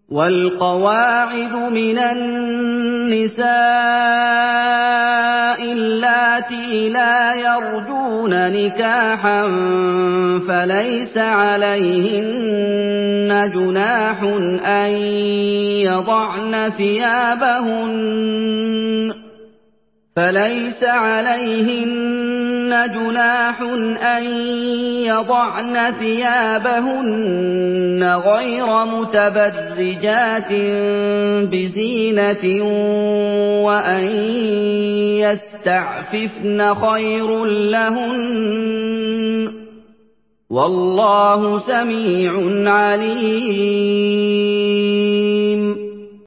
وَالْقَوَاعِدُ مِنَ النِّسَاءِ اللَّاتِي لَا يَرْجُونَ نِكَاحًا فَلَيْسَ عَلَيْهِنَّ جُنَاحٌ أَن يَضَعْنَ ثِيَابَهُنَّ غَيْرَ مُتَبَرِّجَاتٍ بِزِينَةٍ ۖ وَأَن يَسْتَعْفِفْنَ خَيْرٌ لَّهُنَّ ۗ وَاللَّهُ سَمِيعٌ عَلِيمٌ